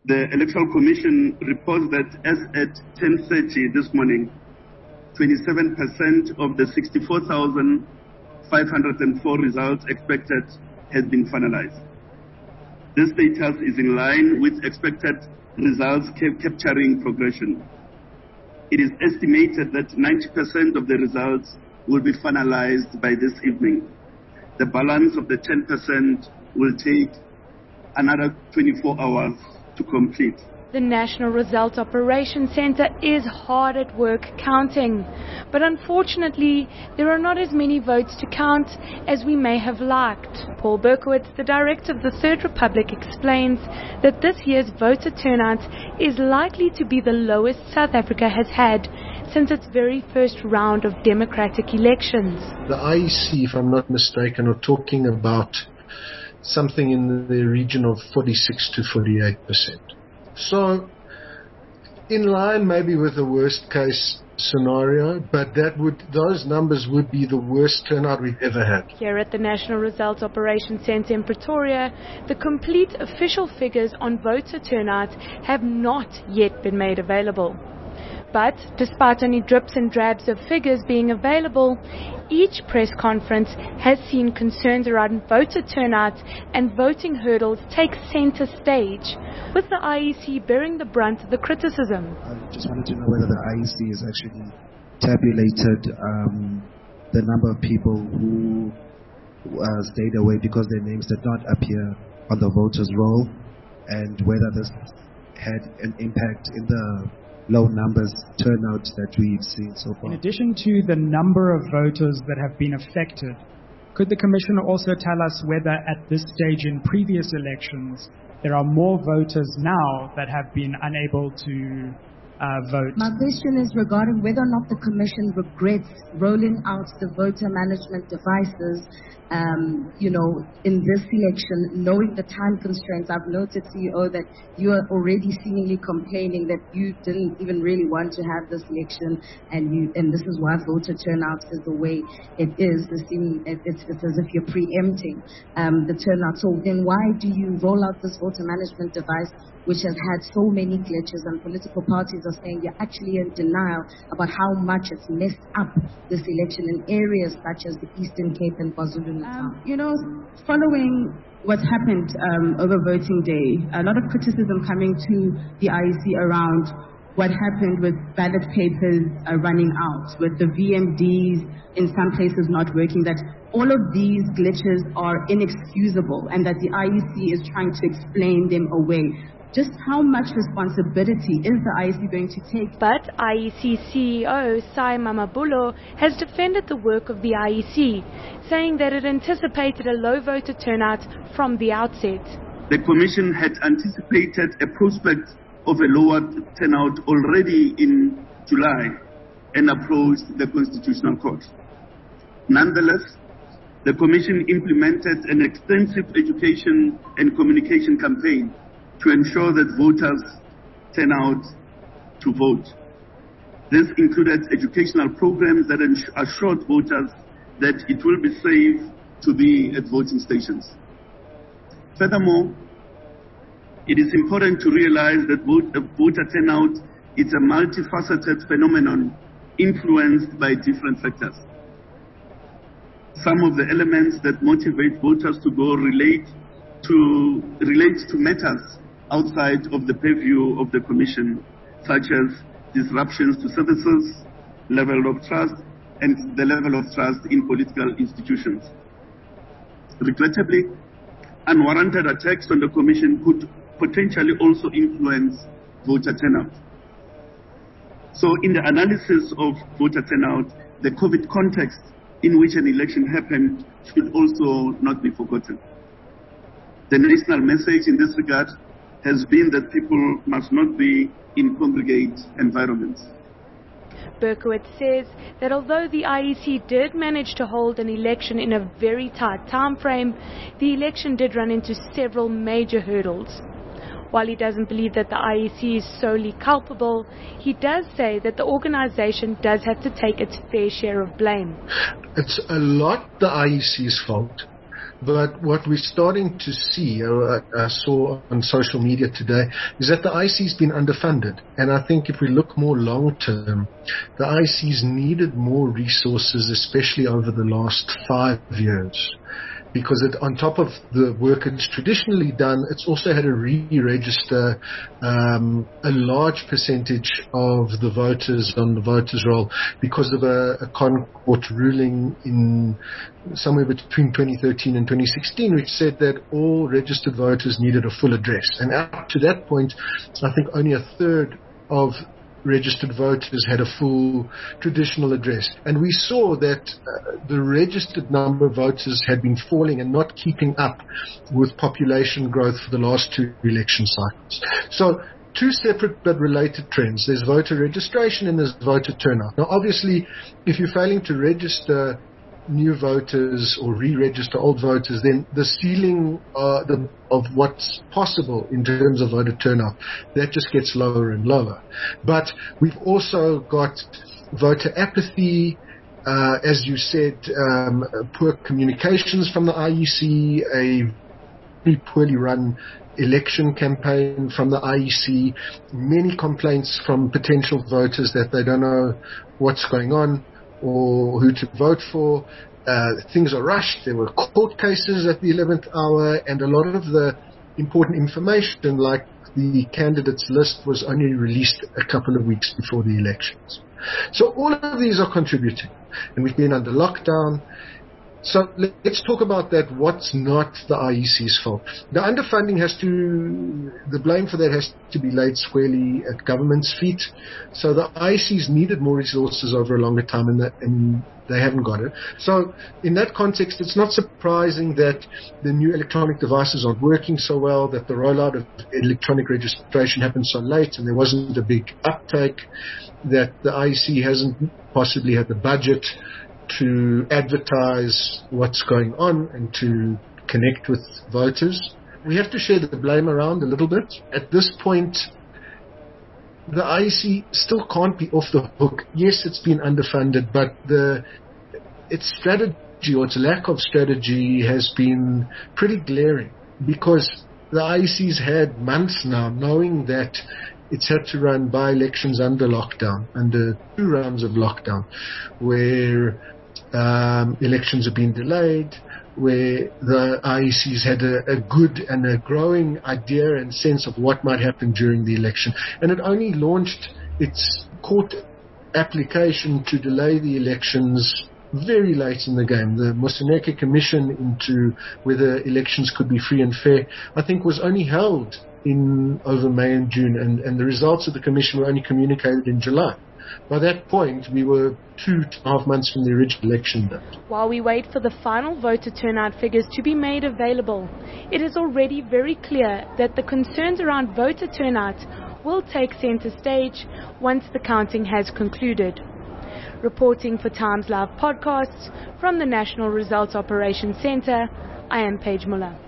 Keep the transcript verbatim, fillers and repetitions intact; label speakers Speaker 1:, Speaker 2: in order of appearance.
Speaker 1: The Electoral Commission reports that as at ten thirty this morning, twenty-seven percent of the sixty-four thousand five hundred four results expected has been finalized. This status is in line with expected results capturing progression. It is estimated that ninety percent of the results will be finalized by this evening. The balance of the ten percent will take another twenty-four hours to complete.
Speaker 2: The National Results Operations Centre is hard at work counting, but unfortunately there are not as many votes to count as we may have liked. Paul Berkowitz, the director of the Third Republic, explains that this year's voter turnout is likely to be the lowest South Africa has had since its very first round of democratic elections.
Speaker 3: The I E C, if I'm not mistaken, are talking about something in the region of forty-six to forty-eight percent. So, in line maybe with the worst case scenario, but that would those numbers would be the worst turnout we've ever had.
Speaker 2: Here at the National Results Operations Centre in Pretoria, the complete official figures on voter turnout have not yet been made available. But despite only drips and drabs of figures being available, each press conference has seen concerns around voter turnout and voting hurdles take centre stage, with the I E C bearing the brunt of the criticism.
Speaker 4: I just wanted to know whether the I E C has actually tabulated um, the number of people who uh, stayed away because their names did not appear on the voters' roll, and whether this had an impact in the low numbers turnout that we've seen so far.
Speaker 5: In addition to the number of voters that have been affected, could the Commission also tell us whether at this stage in previous elections there are more voters now that have been unable to uh, vote?
Speaker 6: My question is regarding whether or not the Commission regrets rolling out the voter management devices Um, you know, in this election, knowing the time constraints. I've noted, C E O, that you are already seemingly complaining that you didn't even really want to have this election, and you, and this is why voter turnout is the way it is. It seem, it, it's, it's as if you're preempting um, the turnout. So then why do you roll out this voter management device, which has had so many glitches, and political parties are saying you're actually in denial about how much it's messed up this election in areas such as the Eastern Cape and KwaZulu?
Speaker 7: Um, you know, following what happened um, over voting day, a lot of criticism coming to the I E C around what happened with ballot papers uh, running out, with the V M Ds in some places not working, that all of these glitches are inexcusable and that the I E C is trying to explain them away. Just how much responsibility is the I E C going to take?
Speaker 2: But I E C C E O Sai Mamabulo has defended the work of the I E C, saying that it anticipated a low voter turnout from the outset.
Speaker 1: The Commission had anticipated a prospect of a lower turnout already in July and approached the Constitutional Court. Nonetheless, the Commission implemented an extensive education and communication campaign to ensure that voters turn out to vote. This included educational programs that assured voters that it will be safe to be at voting stations. Furthermore, it is important to realize that voter turnout is a multifaceted phenomenon influenced by different factors. Some of the elements that motivate voters to go relate to, relate to matters outside of the purview of the Commission, such as disruptions to services, level of trust, and the level of trust in political institutions. Regrettably, unwarranted attacks on the Commission could potentially also influence voter turnout. So in the analysis of voter turnout, the COVID context in which an election happened should also not be forgotten. The national message in this regard has been that people must not be in congregate environments.
Speaker 2: Berkowitz says that although the I E C did manage to hold an election in a very tight time frame, the election did run into several major hurdles. While he doesn't believe that the I E C is solely culpable, he does say that the organization does have to take its fair share of blame.
Speaker 3: It's a lot the I E C's fault, But what we're starting to see, uh, I saw on social media today, is that the I C has been underfunded. And I think if we look more long term, the I C's needed more resources, especially over the last five years. Because it, on top of the work it's traditionally done, it's also had to re-register um, a large percentage of the voters on the voters roll because of a, a court ruling in somewhere between twenty thirteen and twenty sixteen, which said that all registered voters needed a full address. And up to that point, I think only a third of registered voters had a full traditional address. And we saw that uh, the registered number of voters had been falling and not keeping up with population growth for the last two election cycles. So two separate but related trends. There's voter registration and there's voter turnout. Now, obviously, if you're failing to register new voters or re-register old voters, then the ceiling uh, the, of what's possible in terms of voter turnout, that just gets lower and lower. But we've also got voter apathy, uh, as you said, um, poor communications from the I E C, a very poorly run election campaign from the I E C, many complaints from potential voters that they don't know what's going on or who to vote for. Uh, things are rushed. There were court cases at the eleventh hour, and a lot of the important information, like the candidates list, was only released a couple of weeks before the elections. So all of these are contributing, and we've been under lockdown. So let's talk about that. What's not the I E C's fault? The underfunding has to, the blame for that has to be laid squarely at government's feet. So the I E C's needed more resources over a longer time, and, that, and they haven't got it. So in that context, it's not surprising that the new electronic devices aren't working so well, that the rollout of electronic registration happened so late and there wasn't a big uptake, that the I E C hasn't possibly had the budget to advertise what's going on and to connect with voters. We have to share the blame around a little bit. At this point, the I E C still can't be off the hook. Yes, it's been underfunded, but the its strategy or its lack of strategy has been pretty glaring, because the I E C's had months now knowing that it's had to run by-elections under lockdown, under two rounds of lockdown, where um, elections have been delayed, where the I E C's had a, a good and a growing idea and sense of what might happen during the election. And it only launched its court application to delay the elections very late in the game. The Moseneke Commission into whether elections could be free and fair, I think, was only held in over May and June, and, and the results of the commission were only communicated in July. By that point, we were two and a half months from the original election date.
Speaker 2: While we wait for the final voter turnout figures to be made available, it is already very clear that the concerns around voter turnout will take center stage once the counting has concluded. Reporting for Times Live Podcasts from the National Results Operations Centre, I am Paige Muller.